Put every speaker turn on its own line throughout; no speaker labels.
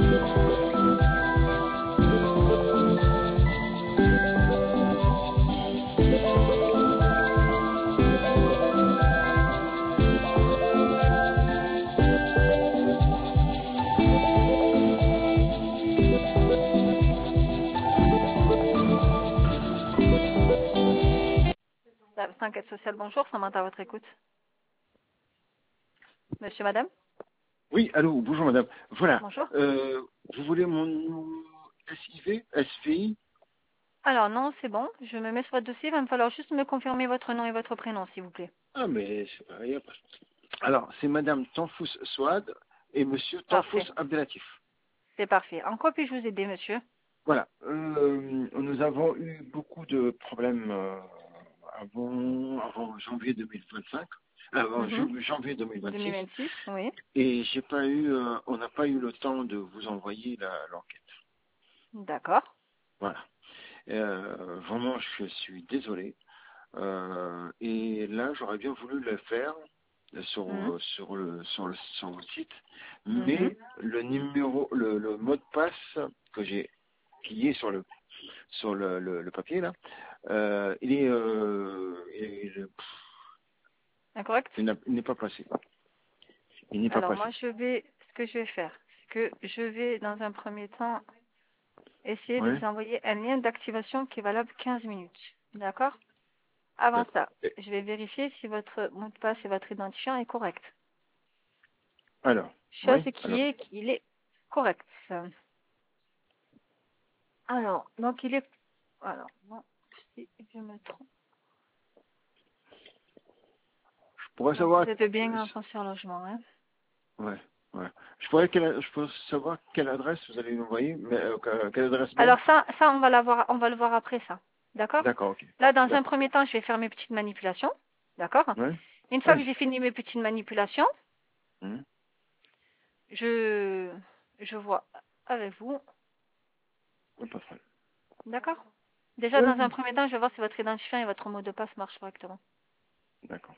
Enquête sociale, bonjour, ça m'entend à votre écoute. Monsieur, madame?
Oui, allô, bonjour madame. Voilà.
Bonjour.
Vous voulez mon SIV, SVI?
Alors non, c'est bon, je me mets sur votre dossier, il va me falloir juste me confirmer votre nom et votre prénom, s'il vous plaît.
Ah, mais c'est pas grave. Alors, c'est madame Tanfous Souad et monsieur
Parfait.
Tanfous Abdelatif.
C'est parfait. En quoi puis-je vous aider, monsieur?
Voilà. Nous avons eu beaucoup de problèmes avant janvier 2025. Avant janvier 2026.
2026, oui.
Et j'ai pas eu, on n'a pas eu le temps de vous envoyer l'enquête.
D'accord.
Voilà. Vraiment, je suis désolé. Et là, j'aurais bien voulu le faire sur le site, mais le numéro, le mot de passe que j'ai, qui est sur le papier là, il est
Incorrect?
il n'est pas passé. Il n'est pas
Alors
passé.
moi, ce que je vais faire, c'est que je vais, dans un premier temps, essayer de
Ouais.
vous envoyer un lien d'activation qui est valable 15 minutes. D'accord? Avant ça, je vais vérifier si votre mot de passe et votre identifiant est correct.
Alors,
Chose
oui.
qui est qu'il est correct. Alors, donc il est... Alors, non, si je me trompe.
Je pourrais
Donc
savoir.
vous êtes bien en foncier logement, hein?
Ouais. Ouais. Je pourrais savoir quelle adresse vous allez nous envoyer, mais quelle adresse mail.
Alors ça on va le voir après ça. D'accord?
D'accord, ok.
Là, dans un premier temps, je vais faire mes petites manipulations. D'accord?
Ouais.
Une fois que
Allez.
j'ai fini mes petites manipulations,
Hum.
je vois avec vous.
Pas de problème.
D'accord? Déjà, dans un premier temps, je vais voir si votre identifiant et votre mot de passe marchent correctement.
D'accord.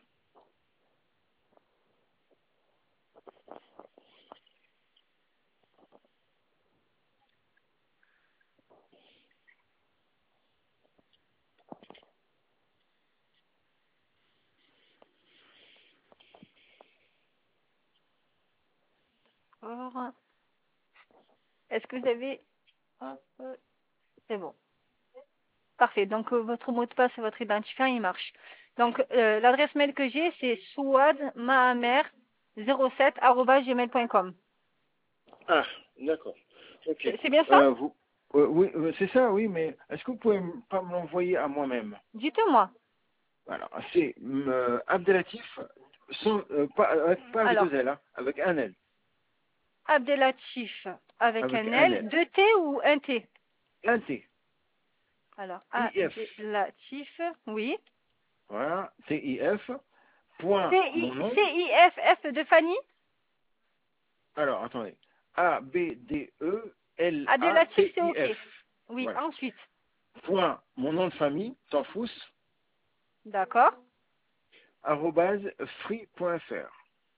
Or, est-ce que vous avez... Hop, c'est bon. Parfait. Donc, votre mot de passe et votre identifiant, il marche. Donc, l'adresse mail que j'ai, c'est souadmahamer07@gmail.com.
Ah, d'accord. Ok.
C'est bien ça?
Oui, c'est ça, oui, mais est-ce que vous pouvez pas me l'envoyer à moi-même?
Dites-moi.
Alors, c'est Abdelatif, pas avec
Alors,
deux L, hein, avec un L.
Abdelatif avec
Avec
un
un
L,
L.
deux T ou un T?
Un T.
Alors,
IF.
Abdelatif, oui.
Voilà, TIF. Point, mon nom.
C-I-F-F de Fanny?
Alors, attendez.
Abdelatif, c'est OK.
ABDELATIF.
Oui,
Voilà.
ensuite.
Point, mon nom de famille, Tanfous,
D'accord.
@free.fr.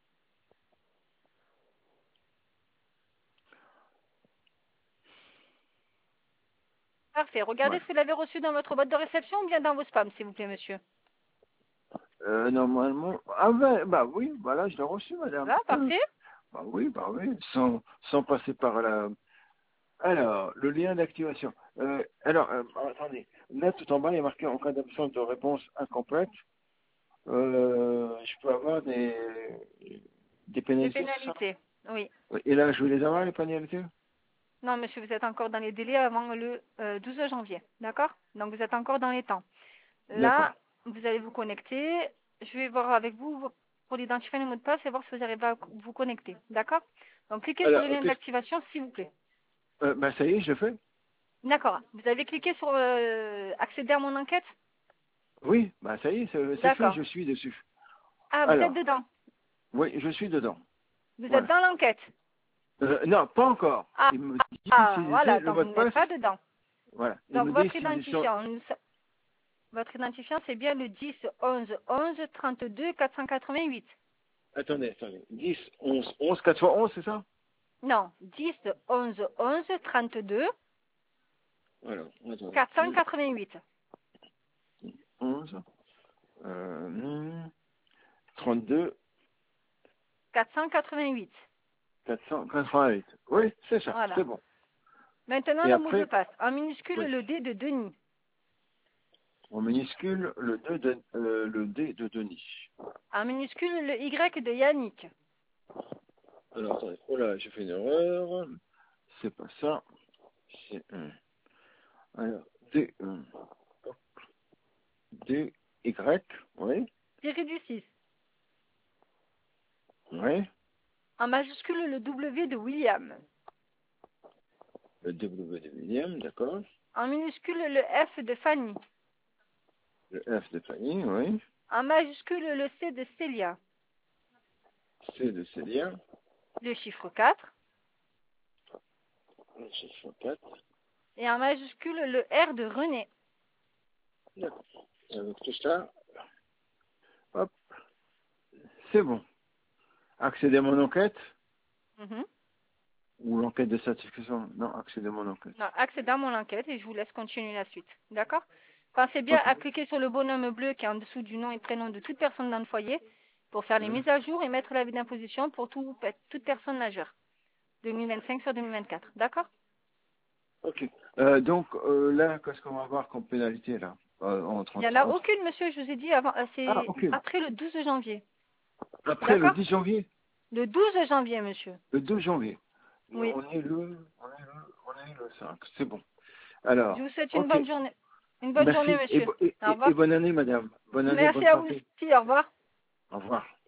Parfait. Regardez
Voilà.
si vous l'avez reçu dans votre boîte de réception ou bien dans vos spams, s'il vous plaît, monsieur.
Normalement. Bah oui, voilà, je l'ai reçu, madame.
Voilà, parfait.
Bah oui, sans passer par la. Alors, le lien d'activation. Attendez. Là, tout en bas, il y a marqué en cas d'absence de réponse incomplète, je peux avoir des
Des
pénalités, c'est ça?
pénalités. Oui.
Oui. Et là, je vais les avoir, les pénalités?
Non, monsieur, vous êtes encore dans les délais avant le 12 janvier. D'accord? Donc, vous êtes encore dans les temps.
D'accord.
Là, vous allez vous connecter. Je vais voir avec vous pour l'identifier le mot de passe et voir si vous arrivez à vous connecter. D'accord? Donc, cliquez sur
Alors,
le lien d'activation, s'il vous plaît.
bah ça y est, je le fais.
D'accord. Vous avez cliqué sur accéder à mon enquête?
Oui, bah ça y est, c'est fait,
D'accord.
je suis dessus.
Ah, vous êtes
Alors,
dedans.
oui, je suis dedans.
Vous êtes
Voilà.
dans l'enquête.
Non, pas encore.
Ah,
Il me dit
voilà.
utiliser le
Donc,
mot
vous
de
n'êtes
passe.
pas dedans.
Voilà. Il
Donc,
me dit
votre
si sur.
identifiant, votre identifiant, c'est bien le 10 11 11 32 488.
Attendez. 10, 11, 11, 4 fois 11, c'est ça?
Non, 10, 11, 11, 32,
Alors, attends.
488.
11, 32,
488.
488. Oui, c'est ça,
Voilà.
c'est bon.
Maintenant,
Et
le mot de
après,
passe. En minuscule,
oui,
le D de Denis.
en minuscule, le D de Denis.
En minuscule, le Y de Yannick.
Alors, attendez. Oh là, j'ai fait une erreur. C'est pas ça. C'est un. Alors, D, D, Y, oui,
Tiré du 6.
oui.
En majuscule, le W de William.
Le W de William, d'accord.
En minuscule, le F de Fanny.
Le F de Fanny, oui.
En majuscule, le C de Célia.
C de Célia.
Le chiffre 4.
Le chiffre 4.
Et en majuscule, le R de René.
D'accord. Avec tout ça, hop, c'est bon. Accéder à mon enquête
Mhm.
ou l'enquête de satisfaction? Non, accéder à mon enquête.
Non, accédez à mon enquête et je vous laisse continuer la suite. D'accord? Pensez bien
Ok.
à cliquer sur le bonhomme bleu qui est en dessous du nom et prénom de toute personne dans le foyer pour faire les
Hein.
mises à jour et mettre l'avis d'imposition pour toute personne majeure. 2025 sur 2024. D'accord?
Ok. Donc là, qu'est-ce qu'on va avoir comme pénalité là
Il n'y en a aucune, monsieur, je vous ai dit avant.
Ah,
C'est
ok.
après le 12 janvier.
Après le
D'accord?
10 janvier,
Le 12 janvier, monsieur.
le 2 janvier.
Oui.
On est le 5. C'est bon.
Je
Alors,
vous souhaite une
ok.
bonne journée. Une bonne journée,
Merci
monsieur. Au
et
revoir.
bonne année, madame. Bonne année,
Merci
bonne
à vous
santé.
aussi. Au revoir.
Au revoir.